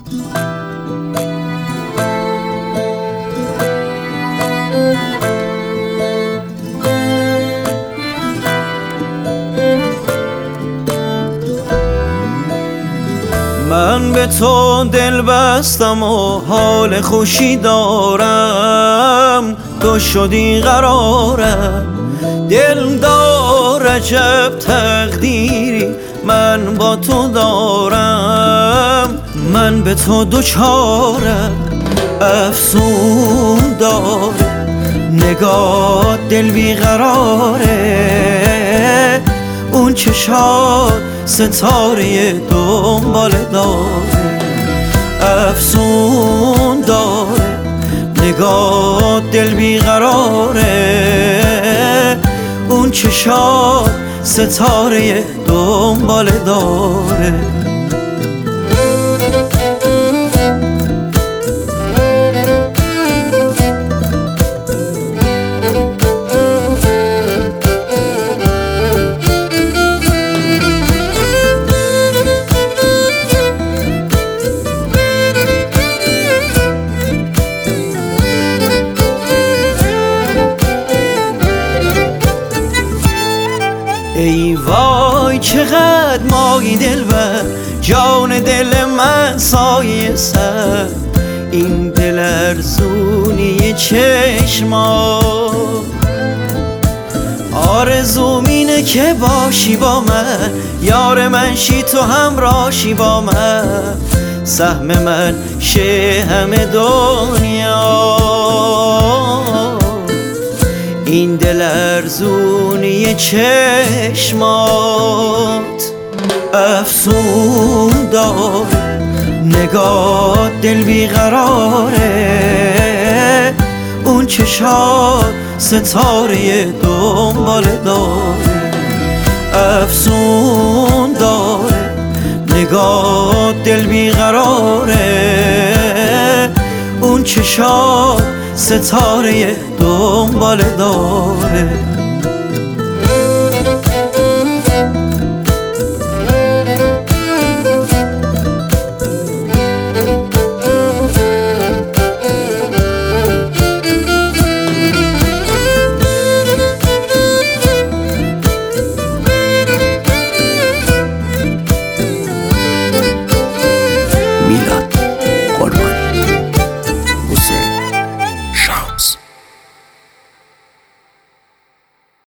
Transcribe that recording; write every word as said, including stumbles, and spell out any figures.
من به تو دل بستم و حال خوشی دارم، تو شدی قرارم. دل دار عجب تقدیری من با تو دارم، من به تو دوچارم. افسون داره نگاه دل بیقراره، اون چشات ستاره دنبال داره. افسون داره نگاه دل بیقراره، اون چشات ستاره دنبال داره. ای وای چقدر مایی دلبر، جان دل من سایه سر. این دل ارزونی چشما، آرزوم اینه که باشی با من، یار من شی تو همراهی با من. سهم من شه همه دنیا، این دل ارزونی چشمات. افسون داره نگاه دل بیقراره، اون چشات ستاره دنبال داره. افسون داره نگاه دل بیقراره، اون چشات ستاره دنبال داره.